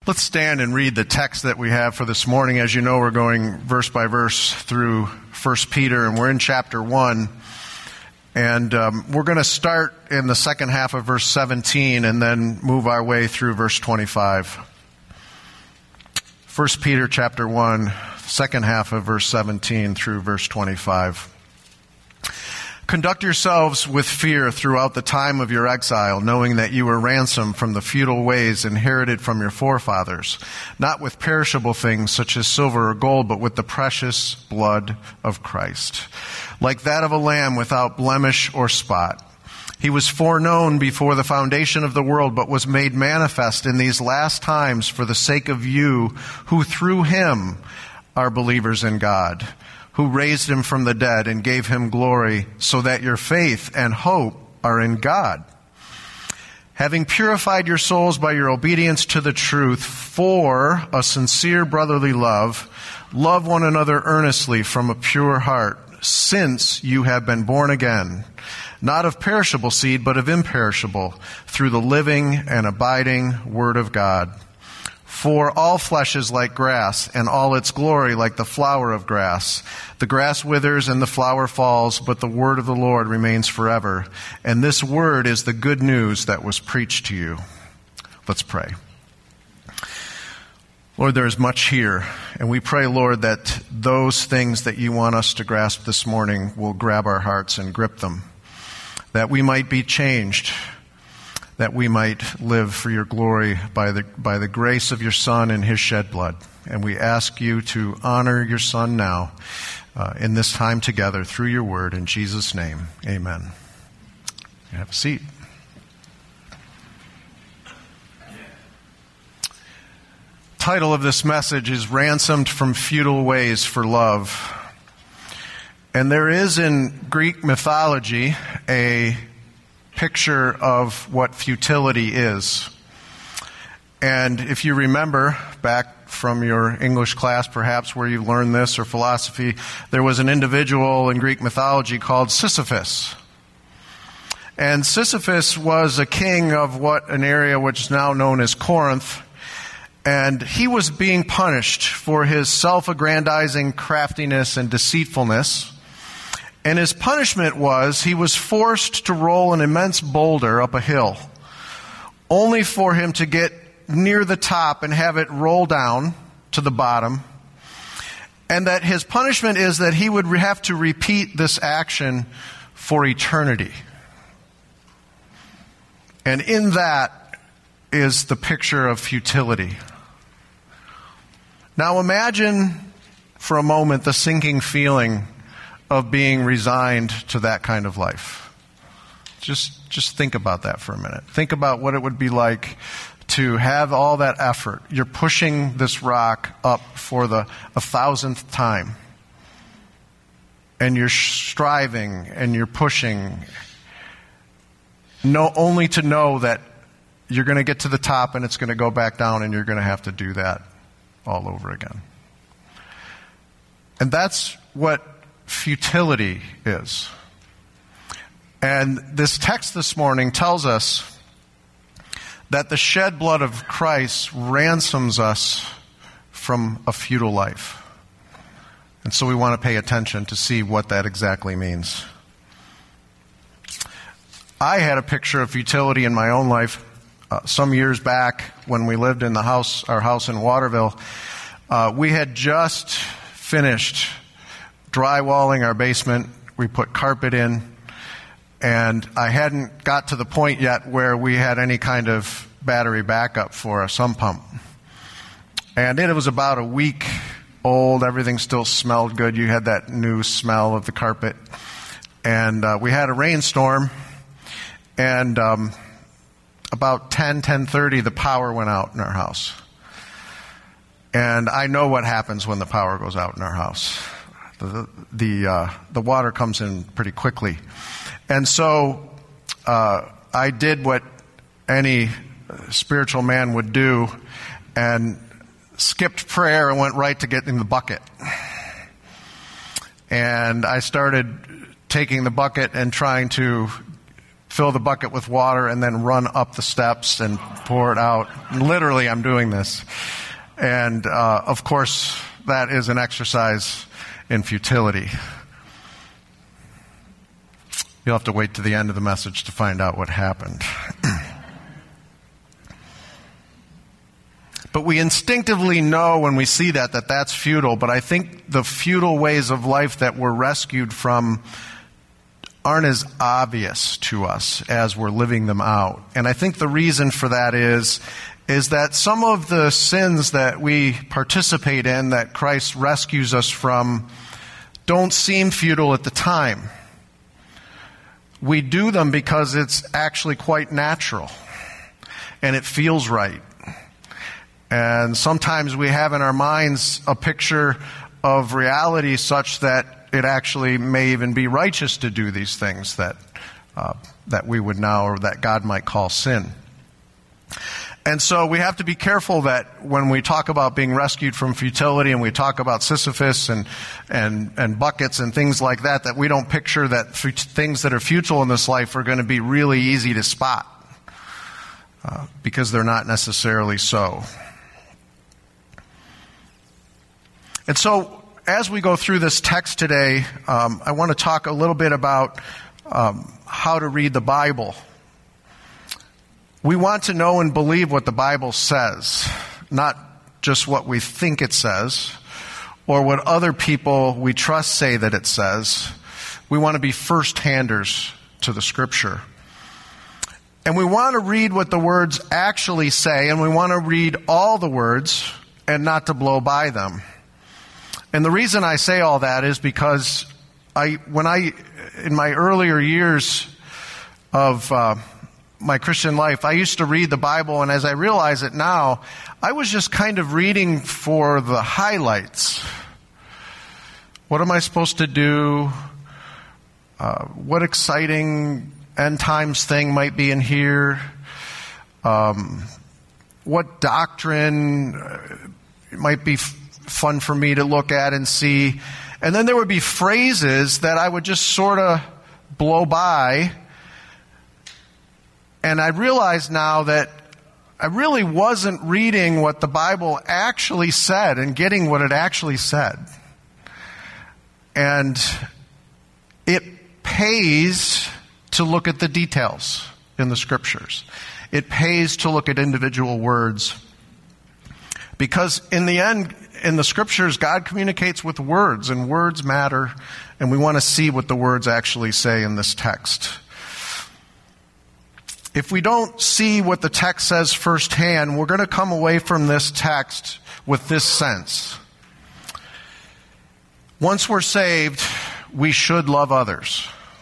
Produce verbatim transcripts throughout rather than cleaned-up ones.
Let's stand and read the text that we have for this morning. As you know, we're going verse by verse through First Peter, and we're in chapter one. And um, we're going to start in the second half of verse seventeen and then move our way through verse twenty-five. First Peter chapter one, second half of verse seventeen through verse twenty-five. Conduct yourselves with fear throughout the time of your exile, knowing that you were ransomed from the futile ways inherited from your forefathers, not with perishable things such as silver or gold, but with the precious blood of Christ, like that of a lamb without blemish or spot. He was foreknown before the foundation of the world, but was made manifest in these last times for the sake of you, who through him are believers in God, who raised him from the dead and gave him glory, so that your faith and hope are in God. Having purified your souls by your obedience to the truth for a sincere brotherly love, love one another earnestly from a pure heart, since you have been born again, not of perishable seed, but of imperishable, through the living and abiding Word of God. For all flesh is like grass, and all its glory like the flower of grass. The grass withers and the flower falls, but the word of the Lord remains forever. And this word is the good news that was preached to you. Let's pray. Lord, there is much here, and we pray, Lord, that those things that you want us to grasp this morning will grab our hearts and grip them, that we might be changed, that we might live for your glory by the by the grace of your Son and his shed blood. And we ask you to honor your Son now uh, in this time together through your word. In Jesus' name, amen. You have a seat. Title of this message is Ransomed from Futile Ways for Love. And there is in Greek mythology a picture of what futility is. And if you remember back from your English class, perhaps where you learned this, or philosophy, there was an individual in Greek mythology called Sisyphus. And Sisyphus was a king of what an area which is now known as Corinth. And he was being punished for his self-aggrandizing craftiness and deceitfulness. And his punishment was he was forced to roll an immense boulder up a hill, only for him to get near the top and have it roll down to the bottom. And that his punishment is that he would have to repeat this action for eternity. And in that is the picture of futility. Now imagine for a moment the sinking feeling of being resigned to that kind of life. Just just think about that for a minute. Think about what it would be like to have all that effort. You're pushing this rock up for the a thousandth time. And you're striving and you're pushing. No, only to know that you're going to get to the top and it's going to go back down and you're going to have to do that all over again. And that's what futility is. And this text this morning tells us that the shed blood of Christ ransoms us from a futile life. And so we want to pay attention to see what that exactly means. I had a picture of futility in my own life uh, some years back when we lived in the house, our house in Waterville. Uh, we had just finished drywalling our basement. We put carpet in, and I hadn't got to the point yet where we had any kind of battery backup for a sump pump. And it was about a week old. Everything still smelled good. You had that new smell of the carpet. And uh, we had a rainstorm, and um, about ten, ten thirty, the power went out in our house. And I know what happens when the power goes out in our house. The the, uh, the water comes in pretty quickly. And so uh, I did what any spiritual man would do and skipped prayer and went right to get in the bucket. And I started taking the bucket and trying to fill the bucket with water, and then run up the steps and pour it out. Literally, I'm doing this. And, uh, of course, that is an exercise in futility. You'll have to wait to the end of the message to find out what happened. But we instinctively know when we see that, that that's futile. But I think the futile ways of life that we're rescued from aren't as obvious to us as we're living them out. And I think the reason for that is, is that some of the sins that we participate in, that Christ rescues us from, don't seem futile at the time. We do them because it's actually quite natural, and it feels right. And sometimes we have in our minds a picture of reality such that it actually may even be righteous to do these things that uh, that we would now, or that God might call sin. And so we have to be careful that when we talk about being rescued from futility, and we talk about Sisyphus and and and buckets and things like that, that we don't picture that fut- things that are futile in this life are going to be really easy to spot, uh, because they're not necessarily so. And so, as we go through this text today, um, I want to talk a little bit about um, how to read the Bible. We want to know and believe what the Bible says, not just what we think it says, or what other people we trust say that it says. We want to be first-handers to the Scripture. And we want to read what the words actually say, and we want to read all the words and not to blow by them. And the reason I say all that is because I, when I, in my earlier years of uh, my Christian life, I used to read the Bible, and as I realize it now, I was just kind of reading for the highlights. What am I supposed to do? Uh, what exciting end times thing might be in here? Um, what doctrine might be f- fun for me to look at and see? And then there would be phrases that I would just sort of blow by. And I realize now that I really wasn't reading what the Bible actually said and getting what it actually said. And it pays to look at the details in the Scriptures. It pays to look at individual words. Because in the end, in the Scriptures, God communicates with words, and words matter, and we want to see what the words actually say in this text. If we don't see what the text says firsthand, we're going to come away from this text with this sense. Once we're saved, we should love others,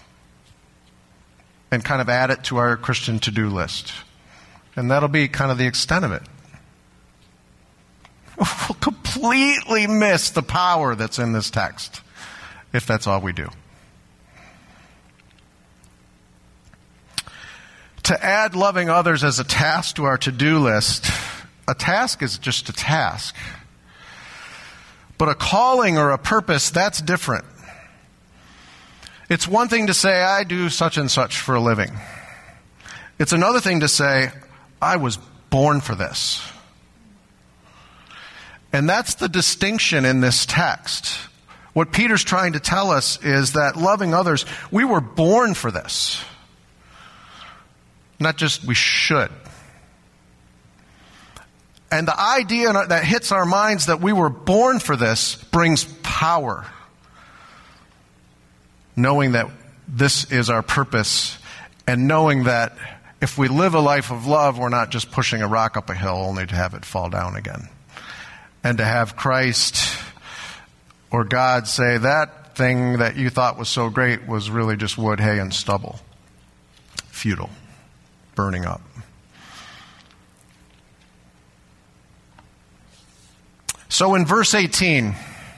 and kind of add it to our Christian to-do list. And that'll be kind of the extent of it. We'll completely miss the power that's in this text if that's all we do. To add loving others as a task to our to-do list, a task is just a task. But a calling or a purpose, that's different. It's one thing to say, I do such and such for a living. It's another thing to say, I was born for this. And that's the distinction in this text. What Peter's trying to tell us is that loving others, we were born for this. Not just we should. And the idea that hits our minds that we were born for this brings power. Knowing that this is our purpose, and knowing that if we live a life of love, we're not just pushing a rock up a hill only to have it fall down again. And to have Christ or God say, that thing that you thought was so great was really just wood, hay, and stubble. Futile. Burning up. So in verse eighteen,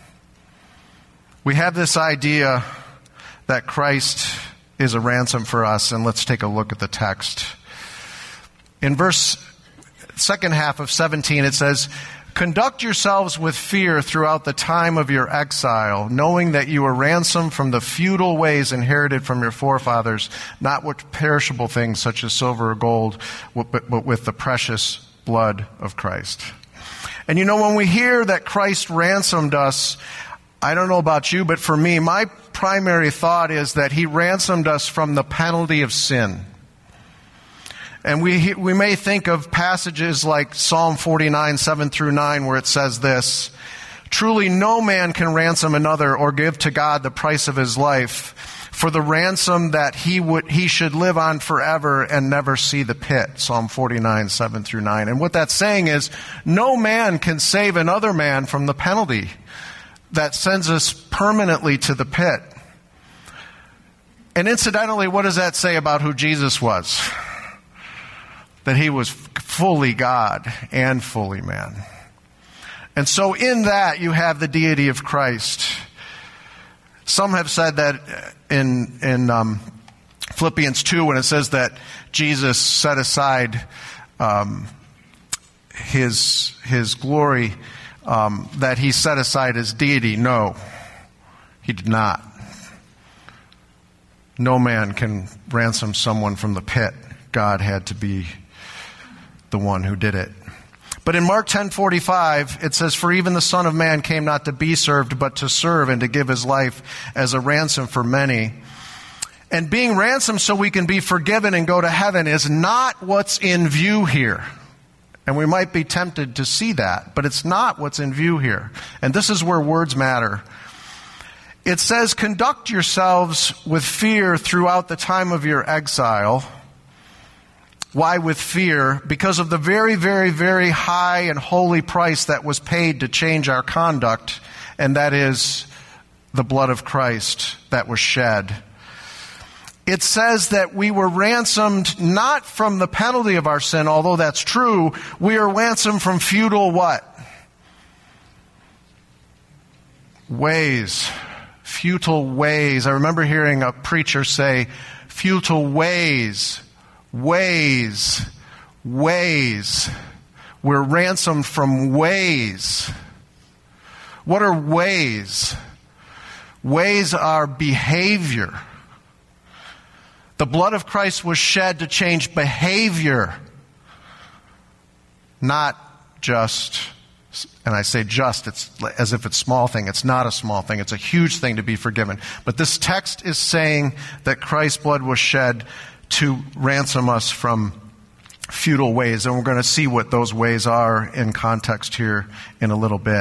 we have this idea that Christ is a ransom for us, and let's take a look at the text. In verse second half of seventeen, it says, conduct yourselves with fear throughout the time of your exile, knowing that you were ransomed from the futile ways inherited from your forefathers, not with perishable things such as silver or gold, but with the precious blood of Christ. And you know, when we hear that Christ ransomed us, I don't know about you, but for me, my primary thought is that he ransomed us from the penalty of sin. And we we may think of passages like Psalm forty-nine, seven through nine, where it says this, truly no man can ransom another or give to God the price of his life for the ransom that he would he should live on forever and never see the pit. Psalm forty-nine, seven through nine. And what that's saying is, no man can save another man from the penalty that sends us permanently to the pit. And incidentally, what does that say about who Jesus was? That he was fully God and fully man. And so in that you have the deity of Christ. Some have said that in in um, Philippians two, when it says that Jesus set aside um, his his glory, um, that he set aside his deity. No, he did not. No man can ransom someone from the pit. God had to be the one who did it. But in Mark ten forty-five, it says, for even the Son of Man came not to be served, but to serve and to give his life as a ransom for many. And being ransomed so we can be forgiven and go to heaven is not what's in view here. And we might be tempted to see that, but it's not what's in view here. And this is where words matter. It says, conduct yourselves with fear throughout the time of your exile. Why with fear? Because of the very, very, very high and holy price that was paid to change our conduct, and that is the blood of Christ that was shed. It says that we were ransomed not from the penalty of our sin, although that's true. We are ransomed from futile what? Ways. Futile ways. I remember hearing a preacher say, futile ways. Ways, ways. We're ransomed from ways. What are ways? Ways are behavior. The blood of Christ was shed to change behavior, not just, and I say just, it's as if it's a small thing. It's not a small thing. It's a huge thing to be forgiven. But this text is saying that Christ's blood was shed to ransom us from futile ways. And we're going to see what those ways are in context here in a little bit.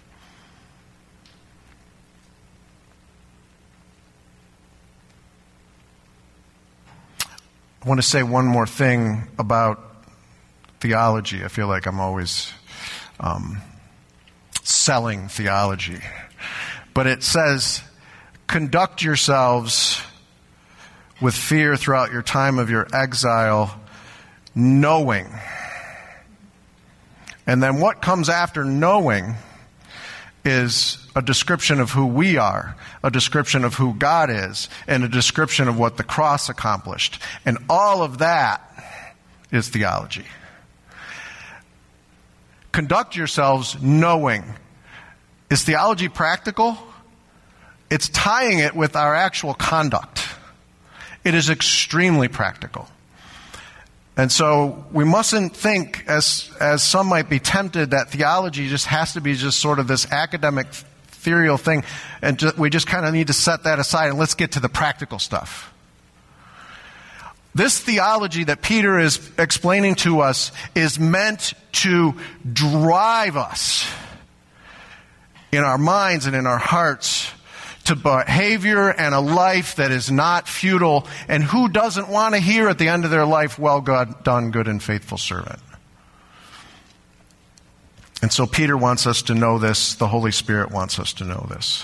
I want to say one more thing about theology. I feel like I'm always um, selling theology. But it says, conduct yourselves with fear throughout your time of your exile, knowing. And then what comes after knowing is a description of who we are, a description of who God is, and a description of what the cross accomplished. And all of that is theology. Conduct yourselves knowing. Is theology practical? It's tying it with our actual conduct. It is extremely practical. And so we mustn't think, as as some might be tempted, that theology just has to be just sort of this academic, ethereal thing, and just, we just kind of need to set that aside and let's get to the practical stuff. This theology that Peter is explaining to us is meant to drive us in our minds and in our hearts to behavior and a life that is not futile. And who doesn't want to hear at the end of their life, well God, done, good and faithful servant? And so Peter wants us to know this. The Holy Spirit wants us to know this.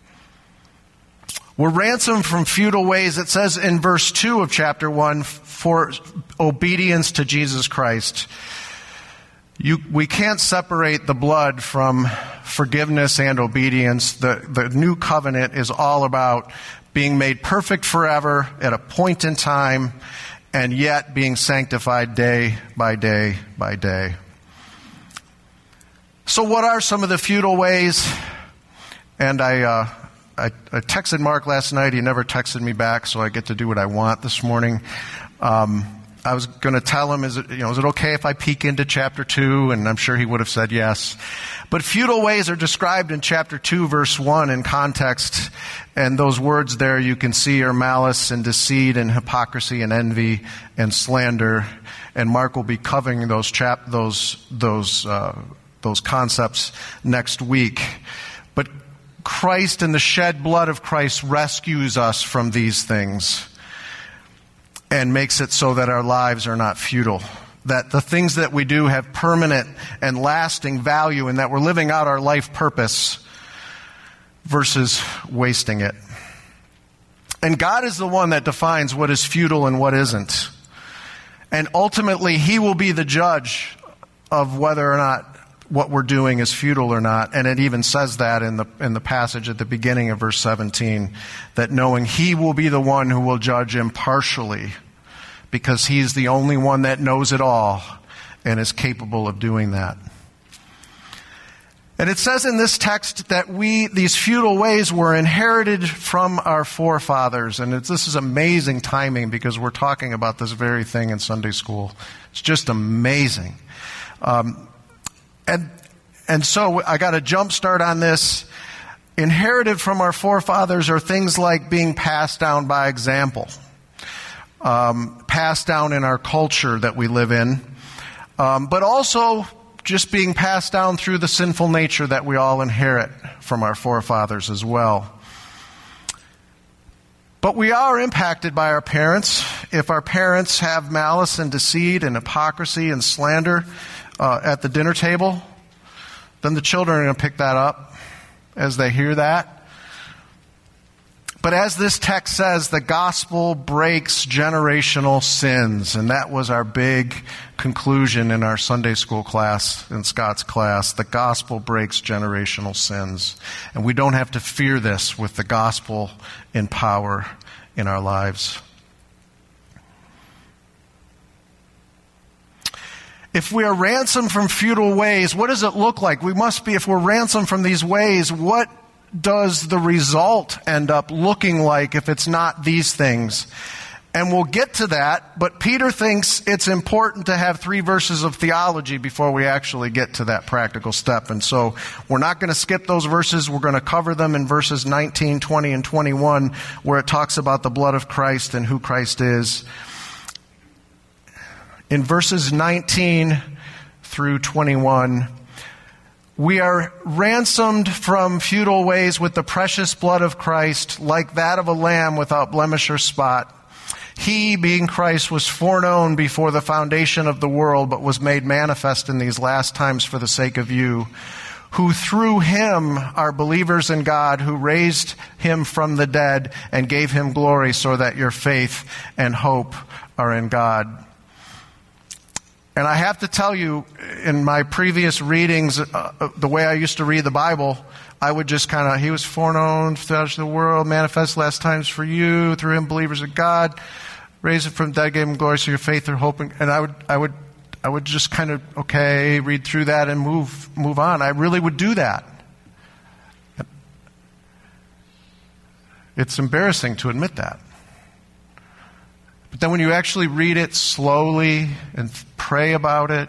We're ransomed from futile ways. It says in verse two of chapter one, for obedience to Jesus Christ. You, we can't separate the blood from forgiveness and obedience. The, the new covenant is all about being made perfect forever at a point in time and yet being sanctified day by day by day. So what are some of the futile ways? And I, uh, I, I texted Mark last night. He never texted me back, so I get to do what I want this morning. Um, I was going to tell him, is it, you know, is it okay if I peek into chapter two? And I'm sure he would have said yes. But futile ways are described in chapter two, verse one in context. And those words there you can see are malice and deceit and hypocrisy and envy and slander. And Mark will be covering those chap, those, those, uh, those concepts next week. But Christ and the shed blood of Christ rescues us from these things and makes it so that our lives are not futile. That the things that we do have permanent and lasting value, and that we're living out our life purpose versus wasting it. And God is the one that defines what is futile and what isn't. And ultimately, He will be the judge of whether or not what we're doing is futile or not. And it even says that in the in the passage at the beginning of verse seventeen, that knowing He will be the one who will judge impartially, because He's the only one that knows it all and is capable of doing that. And it says in this text that we, these futile ways were inherited from our forefathers. And it's, this is amazing timing, because we're talking about this very thing in Sunday school. It's just amazing. Um, And and so I got a jump start on this. Inherited from our forefathers are things like being passed down by example, um, passed down in our culture that we live in, um, but also just being passed down through the sinful nature that we all inherit from our forefathers as well. But we are impacted by our parents. If our parents have malice and deceit and hypocrisy and slander Uh, at the dinner table, then the children are going to pick that up as they hear that. But as this text says, the gospel breaks generational sins. And that was our big conclusion in our Sunday school class, in Scott's class. The gospel breaks generational sins. And we don't have to fear this with the gospel in power in our lives. If we are ransomed from futile ways, what does it look like? We must be, if we're ransomed from these ways, what does the result end up looking like if it's not these things? And we'll get to that, but Peter thinks it's important to have three verses of theology before we actually get to that practical step. And so we're not going to skip those verses. We're going to cover them in verses nineteen, twenty, and twenty-one, where it talks about the blood of Christ and who Christ is. In verses nineteen through twenty-one, we are ransomed from futile ways with the precious blood of Christ, like that of a lamb without blemish or spot. He, being Christ, was foreknown before the foundation of the world, but was made manifest in these last times for the sake of you, who through Him are believers in God, who raised Him from the dead and gave Him glory, so that your faith and hope are in God. And I have to tell you, in my previous readings, uh, the way I used to read the Bible, I would just kind of, He was foreknown throughout the world, manifest last times for you, through Him believers of God, raised Him from the dead, gave Him glory, so your faith or hope. And I would, I would, I would just kind of, okay, read through that and move, move on. I really would do that. It's embarrassing to admit that. But then when you actually read it slowly and pray about it,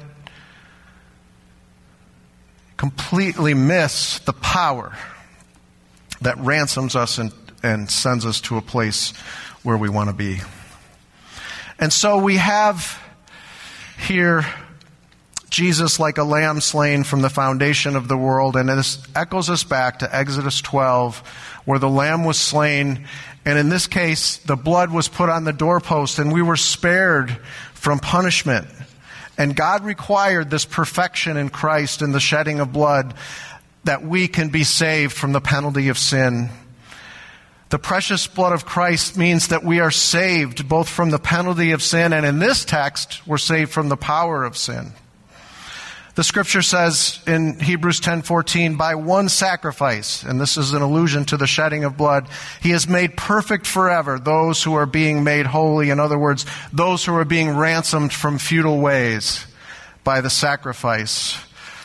completely miss the power that ransoms us and, and sends us to a place where we want to be. And so we have here Jesus like a lamb slain from the foundation of the world, and this echoes us back to Exodus twelve, where the lamb was slain. And in this case, the blood was put on the doorpost, and we were spared from punishment. And God required this perfection in Christ and the shedding of blood, that we can be saved from the penalty of sin. The precious blood of Christ means that we are saved both from the penalty of sin, and in this text, we're saved from the power of sin. The scripture says in Hebrews ten fourteen, by one sacrifice, and this is an allusion to the shedding of blood, he has made perfect forever those who are being made holy. In other words, those who are being ransomed from futile ways by the sacrifice.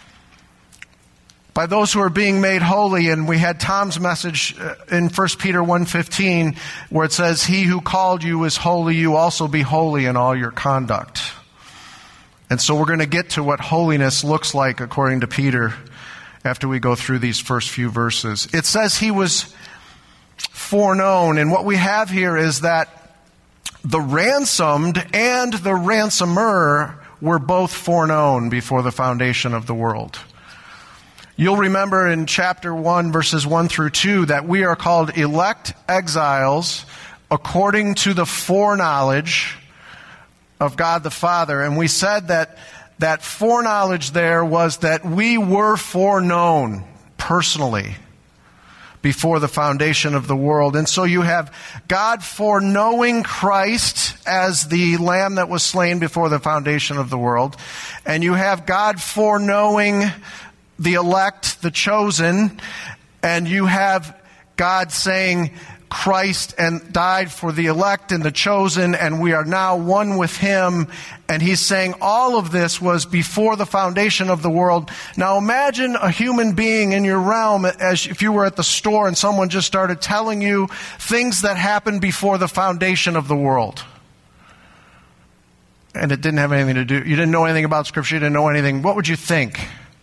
By those who are being made holy, and we had Tom's message in First Peter one fifteen where it says, he who called you is holy, you also be holy in all your conduct. And so we're going to get to what holiness looks like according to Peter after we go through these first few verses. It says he was foreknown, and what we have here is that the ransomed and the ransomer were both foreknown before the foundation of the world. You'll remember in chapter one, verses one through two, that we are called elect exiles according to the foreknowledge of God the Father. And we said that that foreknowledge there was that we were foreknown personally before the foundation of the world. And so you have God foreknowing Christ as the Lamb that was slain before the foundation of the world. And you have God foreknowing the elect, the chosen. And you have God saying, Christ and died for the elect and the chosen, and we are now one with him. And he's saying all of this was before the foundation of the world. Now imagine a human being in your realm as if you were at the store and someone just started telling you things that happened before the foundation of the world. And it didn't have anything to do, you didn't know anything about Scripture, you didn't know anything. What would you think?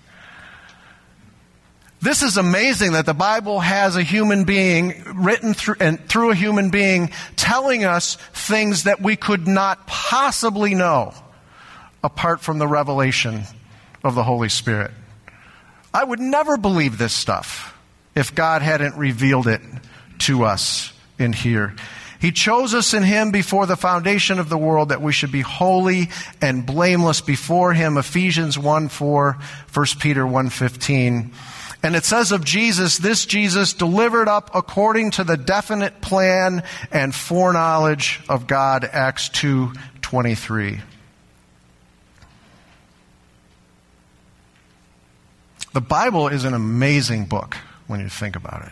This is amazing that the Bible has a human being written through and through a human being telling us things that we could not possibly know apart from the revelation of the Holy Spirit. I would never believe this stuff if God hadn't revealed it to us in here. He chose us in him before the foundation of the world that we should be holy and blameless before him. Ephesians one four, First Peter one fifteen. And it says of Jesus, this Jesus delivered up according to the definite plan and foreknowledge of God, Acts two twenty-three. The Bible is an amazing book when you think about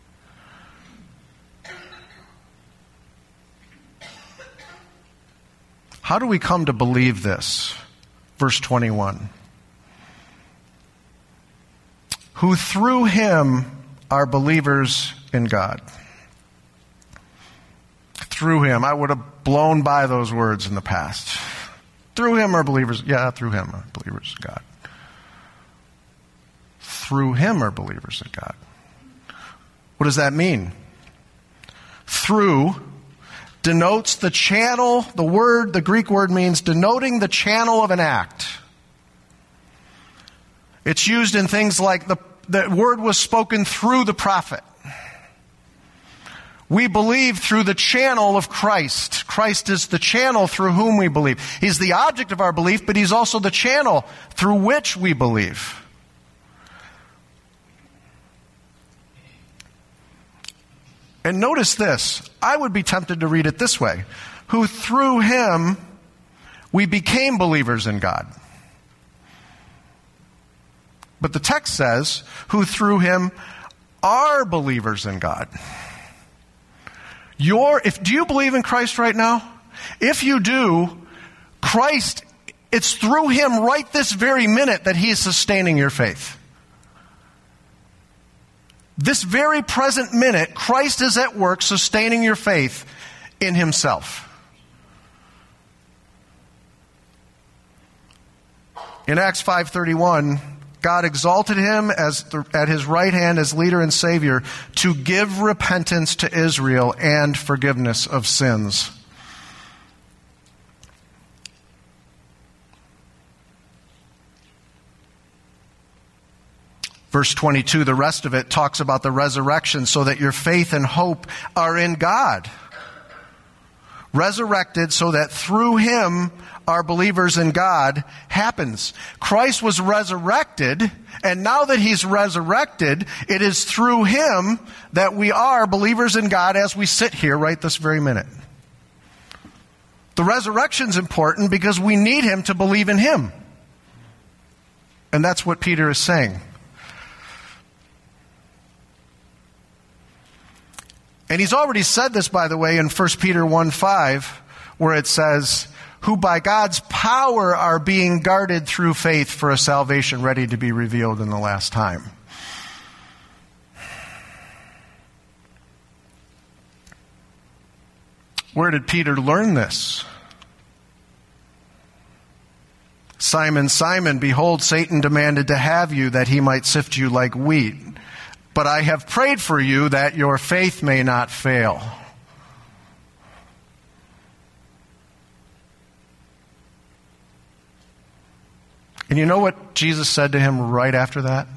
it. How do we come to believe this? Verse twenty-one. Who through him are believers in God. Through him. I would have blown by those words in the past. Through him are believers. Yeah, through him are believers in God. Through him are believers in God. What does that mean? Through denotes the channel. The word, the Greek word means denoting the channel of an act. It's used in things like the, the word was spoken through the prophet. We believe through the channel of Christ. Christ is the channel through whom we believe. He's the object of our belief, but he's also the channel through which we believe. And notice this. I would be tempted to read it this way. Who through him we became believers in God. But the text says, who through him are believers in God. Your, if, do you believe in Christ right now? If you do, Christ, it's through him right this very minute that he is sustaining your faith. This very present minute, Christ is at work sustaining your faith in himself. In Acts five thirty-one, God exalted him as the, at his right hand as leader and savior to give repentance to Israel and forgiveness of sins. Verse twenty-two, the rest of it talks about the resurrection so that your faith and hope are in God. Resurrected so that through him our believers in God happens. Christ was resurrected, and now that he's resurrected, it is through him that we are believers in God as we sit here right this very minute. The resurrection's important because we need him to believe in him. And that's what Peter is saying. And he's already said this, by the way, in First Peter one five, where it says, who by God's power are being guarded through faith for a salvation ready to be revealed in the last time. Where did Peter learn this? Simon, Simon, behold, Satan demanded to have you that he might sift you like wheat. But I have prayed for you that your faith may not fail. And you know what Jesus said to him right after that?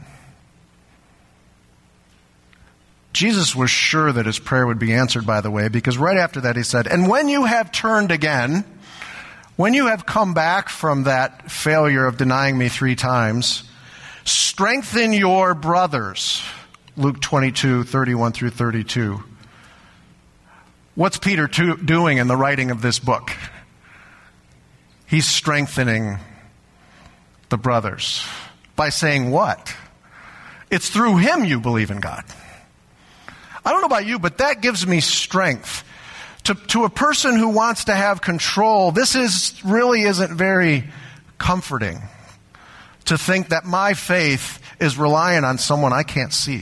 Jesus was sure that his prayer would be answered, by the way, because right after that he said, and when you have turned again, when you have come back from that failure of denying me three times, strengthen your brothers. Luke twenty-two, thirty-one through thirty-two. What's Peter to, doing in the writing of this book? He's strengthening the brothers. By saying what? It's through him you believe in God. I don't know about you, but that gives me strength. To, to a person who wants to have control, this is really isn't very comforting. To think that my faith is relying on someone I can't see.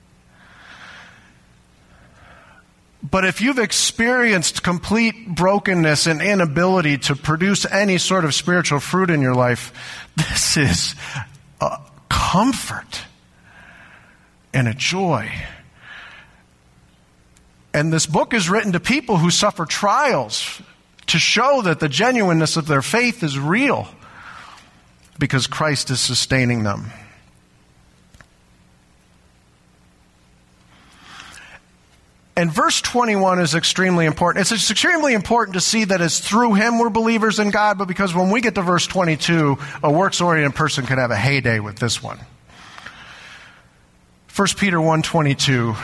But if you've experienced complete brokenness and inability to produce any sort of spiritual fruit in your life, this is a comfort and a joy. And this book is written to people who suffer trials to show that the genuineness of their faith is real because Christ is sustaining them. And verse twenty-one is extremely important. It's extremely important to see that it's through him we're believers in God, but because when we get to verse twenty-two, a works-oriented person could have a heyday with this one. First Peter one twenty-two.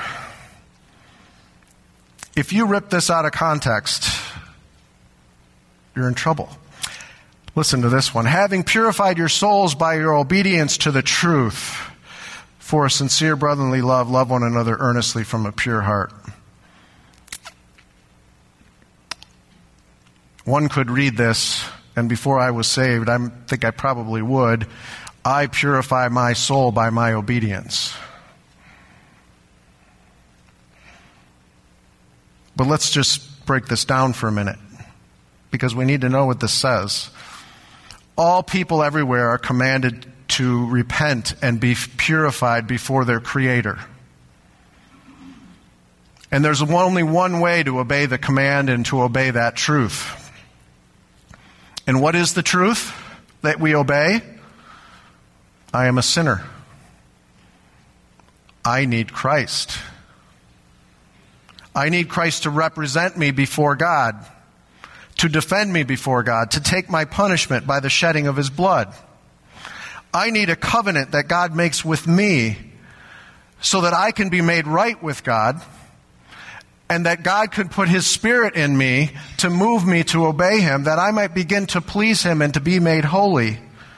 If you rip this out of context, you're in trouble. Listen to this one. Having purified your souls by your obedience to the truth, for a sincere brotherly love, love one another earnestly from a pure heart. One could read this, and before I was saved, I think I probably would, I purify my soul by my obedience. But let's just break this down for a minute, because we need to know what this says. All people everywhere are commanded to repent and be purified before their Creator. And there's only one way to obey the command and to obey that truth. And what is the truth that we obey? I am a sinner. I need Christ. I need Christ to represent me before God, to defend me before God, to take my punishment by the shedding of his blood. I need a covenant that God makes with me so that I can be made right with God, and that God could put his Spirit in me to move me to obey him, that I might begin to please him and to be made holy.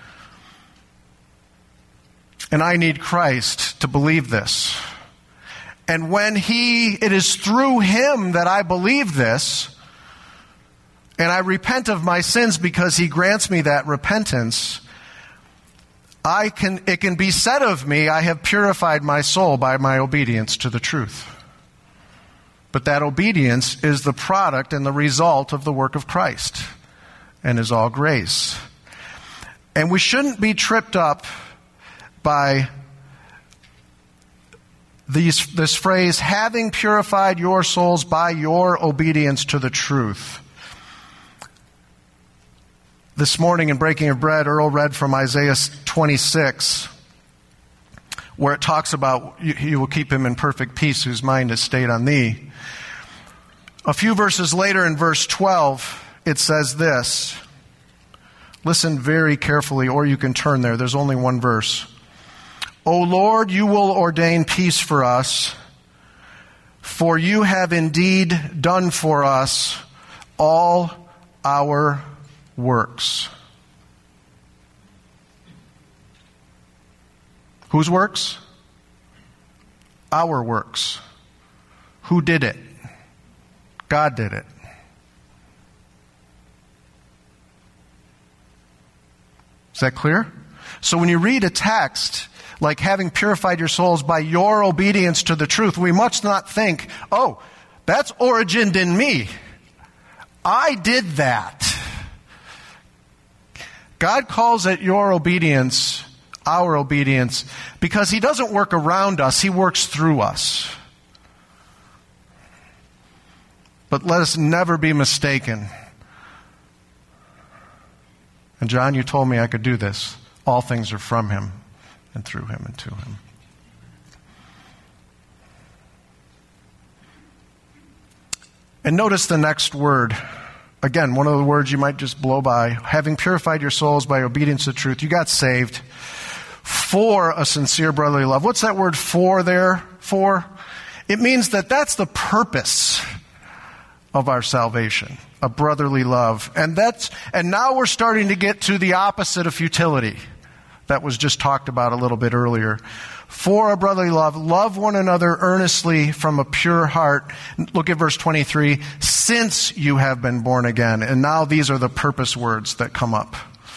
And I need Christ to believe this. And when he, it is through him that I believe this, and I repent of my sins because he grants me that repentance, I can, it can be said of me, I have purified my soul by my obedience to the truth. But that obedience is the product and the result of the work of Christ and is all grace. And we shouldn't be tripped up by these, this phrase, having purified your souls by your obedience to the truth. This morning in Breaking of Bread, Earl read from Isaiah twenty-six, where it talks about, you, you will keep him in perfect peace whose mind is stayed on thee. A few verses later in verse twelve, it says this. Listen very carefully, or you can turn there. There's only one verse. O Lord, you will ordain peace for us, for you have indeed done for us all our works. Whose works? Our works. Who did it? God did it. Is that clear? So when you read a text like having purified your souls by your obedience to the truth, we must not think, oh, that's origined in me. I did that. God calls it your obedience, our obedience, because He doesn't work around us, He works through us. But let us never be mistaken. And John, you told me I could do this. All things are from Him and through Him and to Him. And notice the next word. Again, one of the words you might just blow by. Having purified your souls by obedience to the truth. You got saved for a sincere brotherly love. What's that word for there? For? It means that that's the purpose of our salvation. A brotherly love. And that's, and now we're starting to get to the opposite of futility that was just talked about a little bit earlier. For a brotherly love, love one another earnestly from a pure heart. Look at verse twenty-three. Since you have been born again. And now these are the purpose words that come up.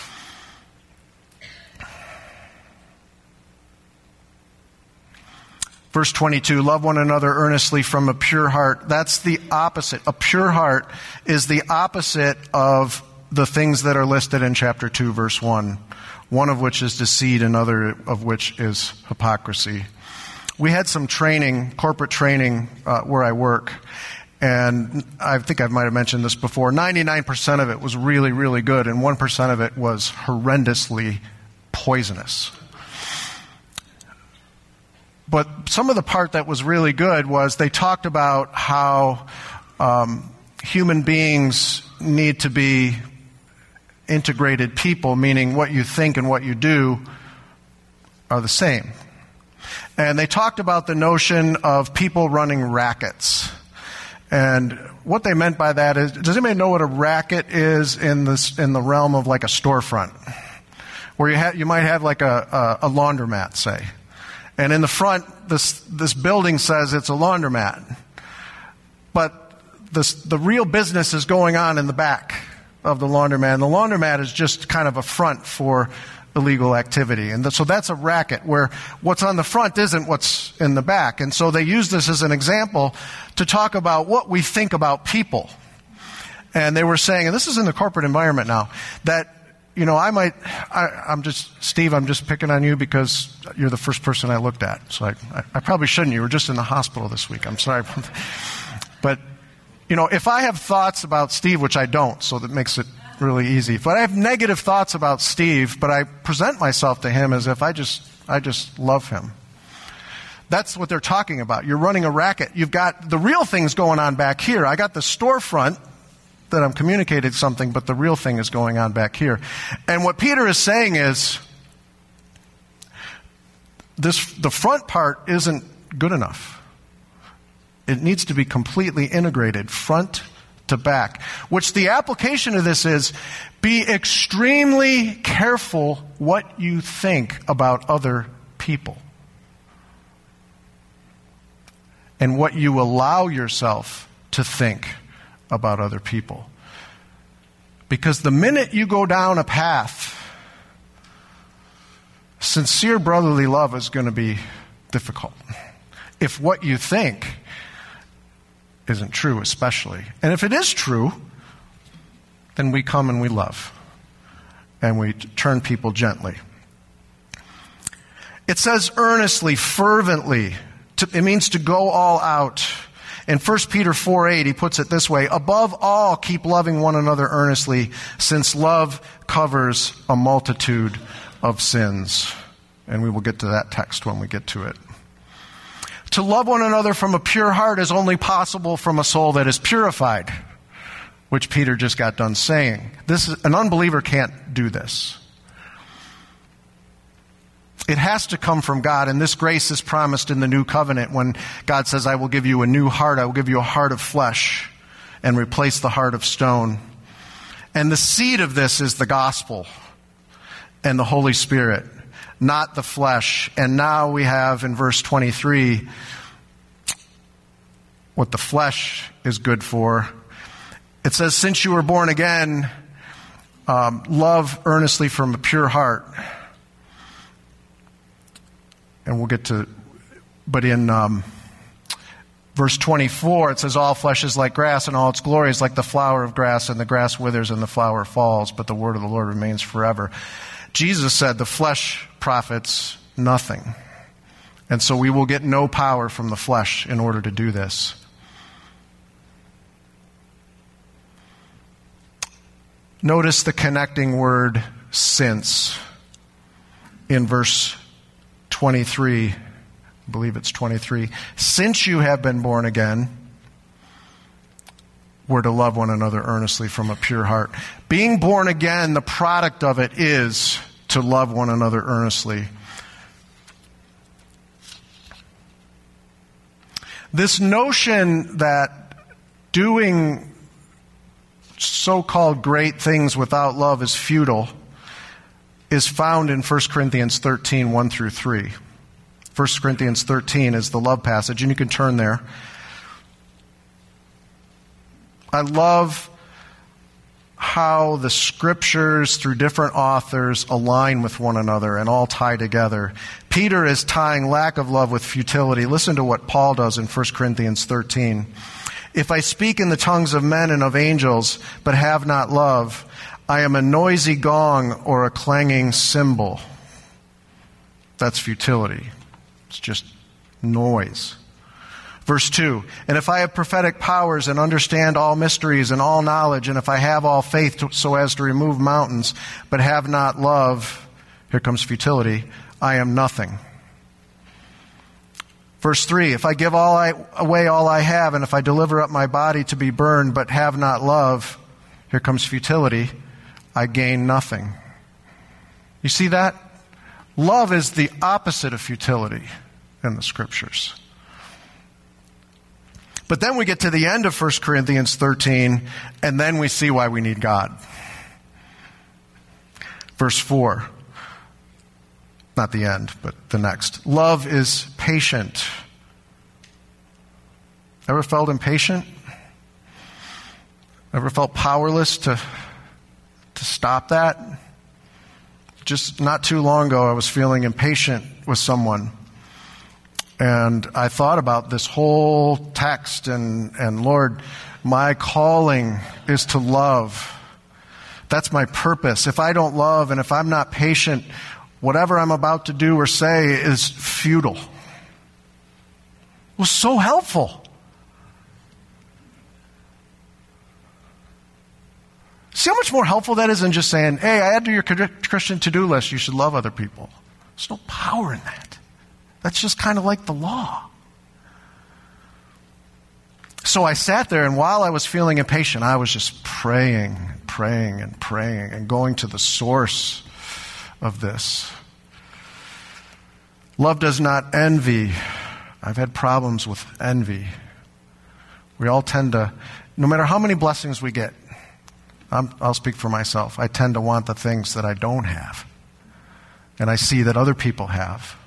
Verse twenty-two, love one another earnestly from a pure heart. That's the opposite. A pure heart is the opposite of the things that are listed in chapter two, verse one. One of which is deceit, another of which is hypocrisy. We had some training, corporate training, uh, where I work. And I think I might have mentioned this before. ninety-nine percent of it was really, really good. And one percent of it was horrendously poisonous. But some of the part that was really good was they talked about how um, human beings need to be integrated people, meaning what you think and what you do are the same. And they talked about the notion of people running rackets. And what they meant by that is, does anybody know what a racket is in this in the realm of like a storefront? Where you, ha- you might have like a, a, a laundromat, say. And in the front, this this building says it's a laundromat. But this, the real business is going on in the back of the laundromat. And the laundromat is just kind of a front for illegal activity. And so that's a racket where what's on the front isn't what's in the back. And so they use this as an example to talk about what we think about people. And they were saying, and this is in the corporate environment now, that You know, I might, I, I'm just, Steve, I'm just picking on you because you're the first person I looked at. So I, I, I probably shouldn't. You were just in the hospital this week. I'm sorry. But, you know, if I have thoughts about Steve, which I don't, so that makes it really easy. But I have negative thoughts about Steve, but I present myself to him as if I just, I just love him. That's what they're talking about. You're running a racket. You've got the real things going on back here. I got the storefront that I'm communicating something, but the real thing is going on back here. And what Peter is saying is, this the front part isn't good enough. It needs to be completely integrated, front to back. Which the application of this is, be extremely careful what you think about other people. And what you allow yourself to think about other people. Because the minute you go down a path, sincere brotherly love is going to be difficult. If what you think isn't true, especially. And if it is true, then we come and we love. And we turn people gently. It says earnestly, fervently. It means to go all out. In First Peter four eight, he puts it this way, above all, keep loving one another earnestly, since love covers a multitude of sins. And we will get to that text when we get to it. To love one another from a pure heart is only possible from a soul that is purified, which Peter just got done saying. This is, an unbeliever can't do this. It has to come from God, and this grace is promised in the new covenant when God says, I will give you a new heart, I will give you a heart of flesh and replace the heart of stone. And the seed of this is the gospel and the Holy Spirit. not the flesh. And now we have in verse twenty-three what the flesh is good for. It says, since you were born again, um, love earnestly from a pure heart. And we'll get to, but in um, verse twenty-four, it says, all flesh is like grass, and all its glory is like the flower of grass, and the grass withers and the flower falls, but the word of the Lord remains forever. Jesus said the flesh profits nothing. And so we will get no power from the flesh in order to do this. Notice the connecting word since in verse twenty-three. I believe it's twenty-three. Since you have been born again, we're to love one another earnestly from a pure heart. Being born again, the product of it is to love one another earnestly. This notion that doing so-called great things without love is futile is found in First Corinthians thirteen, one through three. First Corinthians thirteen is the love passage, and you can turn there. I love how the scriptures through different authors align with one another and all tie together. Peter is tying lack of love with futility. Listen to what Paul does in First Corinthians thirteen. If I speak in the tongues of men and of angels, but have not love, I am a noisy gong or a clanging cymbal. That's futility. It's just noise. Verse two, and if I have prophetic powers and understand all mysteries and all knowledge, and if I have all faith to, so as to remove mountains, but have not love, here comes futility, I am nothing. Verse three, if I give all I, away all I have, and if I deliver up my body to be burned, but have not love, here comes futility, I gain nothing. You see that? Love is the opposite of futility in the scriptures. But then we get to the end of First Corinthians thirteen, and then we see why we need God. Verse four. Not the end, but the next. Love is patient. Ever felt impatient? Ever felt powerless to, to stop that? Just not too long ago, I was feeling impatient with someone. And I thought about this whole text, and, and Lord, my calling is to love. That's my purpose. If I don't love and if I'm not patient, whatever I'm about to do or say is futile. It was so helpful. See how much more helpful that is than just saying, hey, add to your Christian to-do list, you should love other people. There's no power in that. That's just kind of like the law. So I sat there, and while I was feeling impatient, I was just praying, praying, and praying, and going to the source of this. Love does not envy. I've had problems with envy. We all tend to, no matter how many blessings we get, I'm, I'll speak for myself, I tend to want the things that I don't have. And I see that other people have.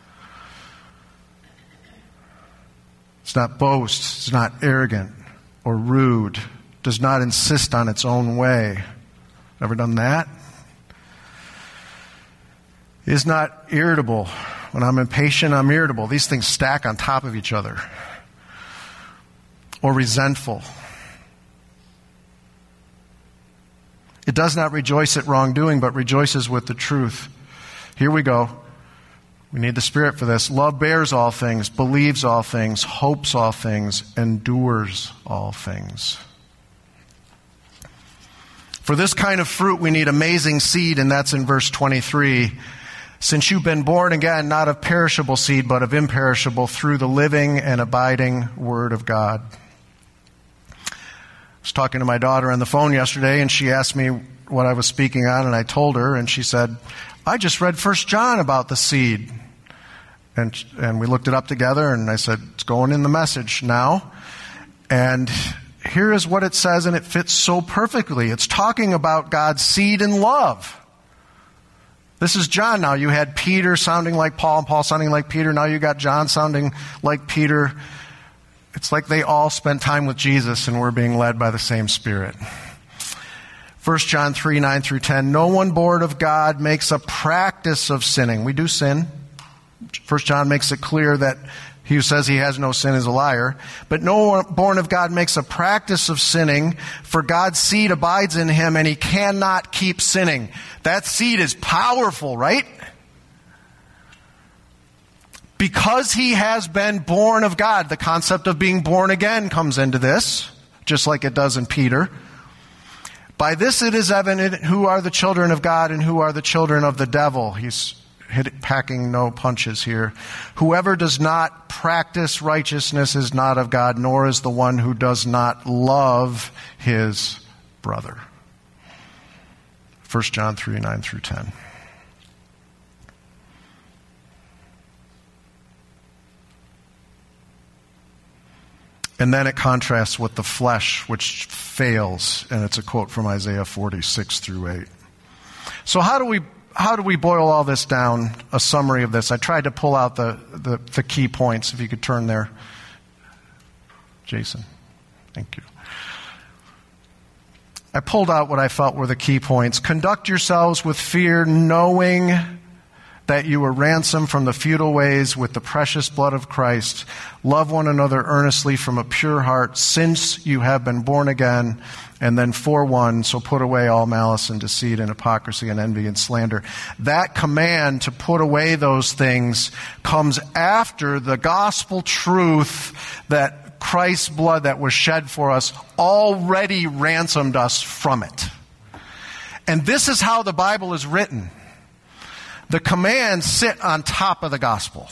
It's not boast, it's not arrogant or rude, does not insist on its own way. Ever done that? Is not irritable. When I'm impatient, I'm irritable. These things stack on top of each other. Or resentful. It does not rejoice at wrongdoing, but rejoices with the truth. Here we go. We need the Spirit for this. Love bears all things, believes all things, hopes all things, endures all things. For this kind of fruit, we need amazing seed, and that's in verse twenty-three. Since you've been born again, not of perishable seed, but of imperishable, through the living and abiding Word of God. I was talking to my daughter on the phone yesterday, and she asked me what I was speaking on, and I told her, and she said, I just read First John about the seed. And and we looked it up together, and I said, it's going in the message now. And here is what it says, and it fits so perfectly. It's talking about God's seed in love. This is John now. You had Peter sounding like Paul and Paul sounding like Peter. Now you got John sounding like Peter. It's like they all spent time with Jesus and were being led by the same Spirit. First John three, nine through ten. No one born of God makes a practice of sinning. We do sin. First John makes it clear that he who says he has no sin is a liar. But no one born of God makes a practice of sinning, for God's seed abides in him, and he cannot keep sinning. That seed is powerful, right? Because he has been born of God. The concept of being born again comes into this, just like it does in Peter. By this it is evident who are the children of God and who are the children of the devil. He's hit, packing no punches here. Whoever does not practice righteousness is not of God, nor is the one who does not love his brother. First John three, nine through ten. And then it contrasts with the flesh, which fails, and it's a quote from Isaiah forty-six through eight. So how do we how do we boil all this down? A summary of this. I tried to pull out the, the, the key points. If you could turn there, Jason. Thank you. I pulled out what I felt were the key points. Conduct yourselves with fear, knowing that you were ransomed from the futile ways with the precious blood of Christ. Love one another earnestly from a pure heart, since you have been born again. And then four one, so put away all malice and deceit and hypocrisy and envy and slander. That command to put away those things comes after the gospel truth that Christ's blood that was shed for us already ransomed us from it. And this is how the Bible is written. The commands sit on top of the gospel.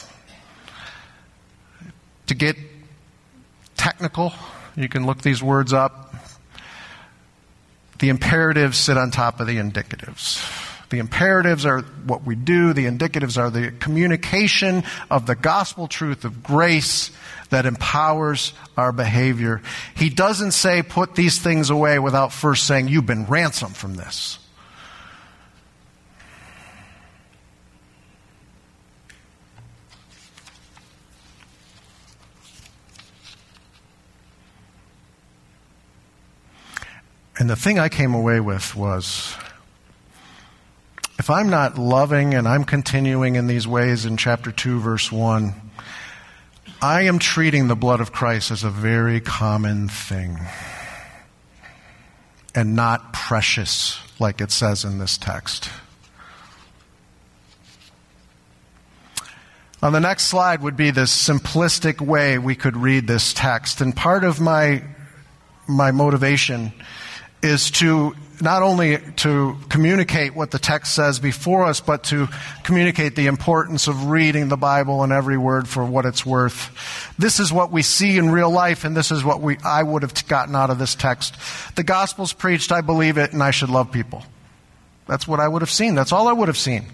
To get technical, you can look these words up. The imperatives sit on top of the indicatives. The imperatives are what we do. The indicatives are the communication of the gospel truth of grace that empowers our behavior. He doesn't say put these things away without first saying you've been ransomed from this. And the thing I came away with was, if I'm not loving and I'm continuing in these ways in chapter two, verse one, I am treating the blood of Christ as a very common thing and not precious like it says in this text. On the next slide would be this simplistic way we could read this text. And part of my my motivation is to not only to communicate what the text says before us, but to communicate the importance of reading the Bible and every word for what it's worth. This is what we see in real life, and this is what we I would have gotten out of this text. The gospel's preached, I believe it, and I should love people. That's what I would have seen. That's all I would have seen.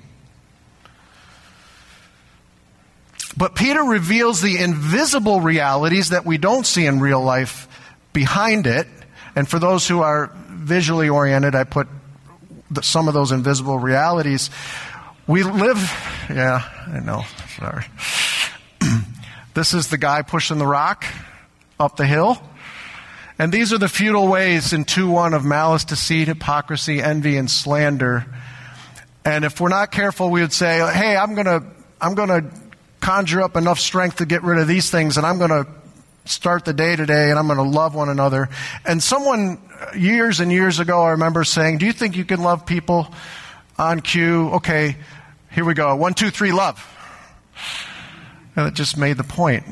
But Peter reveals the invisible realities that we don't see in real life behind it. And for those who are visually oriented, I put the, some of those invisible realities. We live, yeah, I know, sorry. This is the guy pushing the rock up the hill. And these are the futile ways in two one of malice, deceit, hypocrisy, envy, and slander. And if we're not careful, we would say, hey, I'm going to I'm going to conjure up enough strength to get rid of these things, and I'm going to start the day today, and I'm going to love one another. And someone years and years ago, I remember saying, do you think you can love people on cue? Okay, here we go. One, two, three, love. And it just made the point.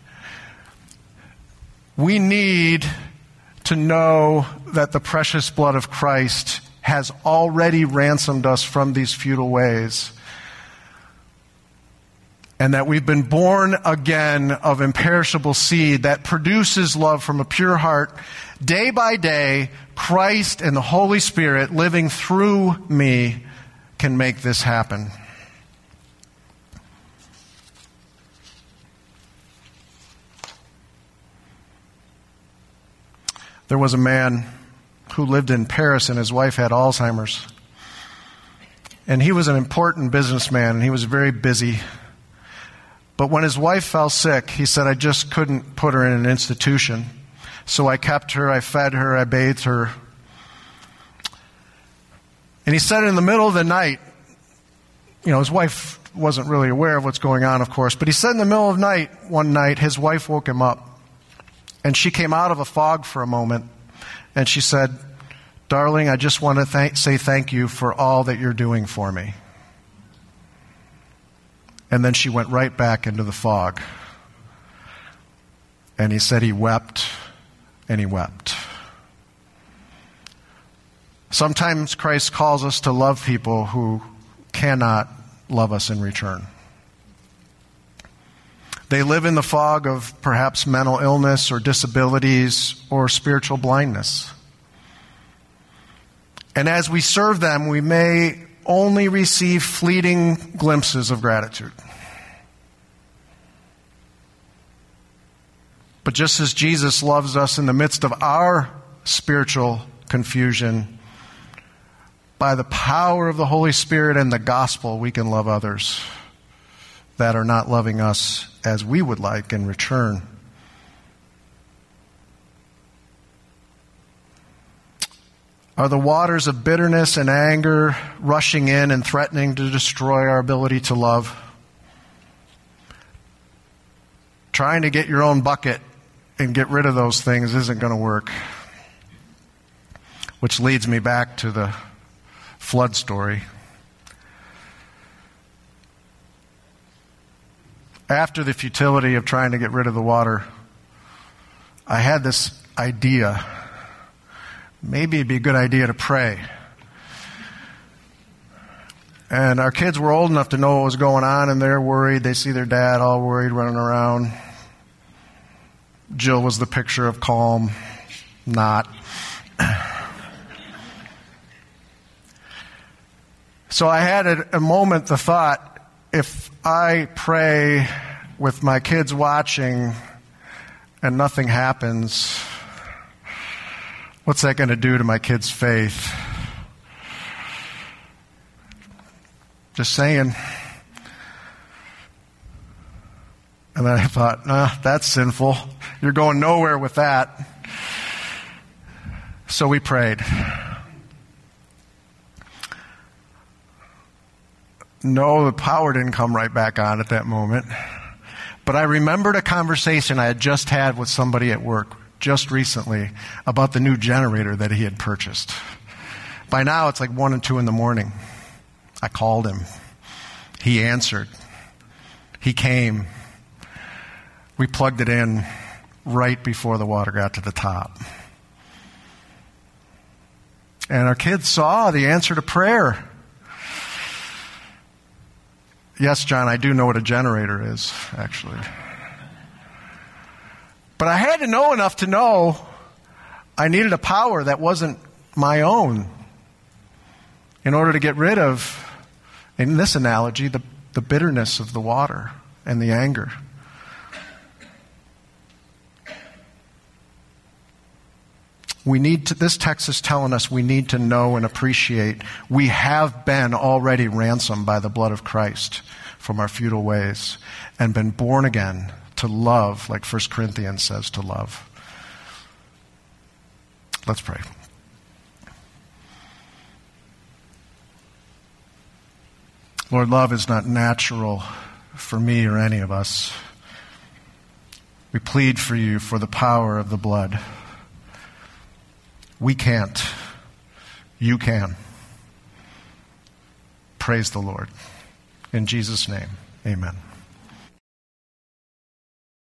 We need to know that the precious blood of Christ has already ransomed us from these futile ways. And that we've been born again of imperishable seed that produces love from a pure heart. Day by day, Christ and the Holy Spirit living through me can make this happen. There was a man who lived in Paris and his wife had Alzheimer's. And he was an important businessman, and he was very busy. But when his wife fell sick, he said, I just couldn't put her in an institution. So I kept her, I fed her, I bathed her. And he said in the middle of the night, you know, his wife wasn't really aware of what's going on, of course, but he said in the middle of the night, one night, his wife woke him up. And she came out of a fog for a moment, and she said, darling, I just want to th- say thank you for all that you're doing for me. And then she went right back into the fog. And he said he wept, and he wept. Sometimes Christ calls us to love people who cannot love us in return. They live in the fog of perhaps mental illness or disabilities or spiritual blindness. And as we serve them, we may only receive fleeting glimpses of gratitude. But just as Jesus loves us in the midst of our spiritual confusion, by the power of the Holy Spirit and the gospel, we can love others that are not loving us as we would like in return. Are the waters of bitterness and anger rushing in and threatening to destroy our ability to love? Trying to get your own bucket and get rid of those things isn't going to work. Which leads me back to the flood story. After the futility of trying to get rid of the water, I had this idea. Maybe it'd be a good idea to pray. And our kids were old enough to know what was going on, and they're worried. They see their dad all worried, running around. Jill was the picture of calm, not. So I had a, a moment, the thought, if I pray with my kids watching and nothing happens, what's that going to do to my kids' faith? Just saying. And then I thought, nah, that's sinful. You're going nowhere with that. So we prayed. No, the power didn't come right back on at that moment. But I remembered a conversation I had just had with somebody at work just recently about the new generator that he had purchased. By now, it's like one and two in the morning. I called him. He answered. He came. We plugged it in right before the water got to the top. And our kids saw the answer to prayer. Yes, John, I do know what a generator is, actually. But I had to know enough to know I needed a power that wasn't my own in order to get rid of, in this analogy, the, the bitterness of the water and the anger. We need to, this text is telling us we need to know and appreciate we have been already ransomed by the blood of Christ from our futile ways and been born again to love, like First Corinthians says to love. Let's pray. Lord, love is not natural for me or any of us. We plead for you for the power of the blood. We can't. You can. Praise the Lord. In Jesus' name, amen.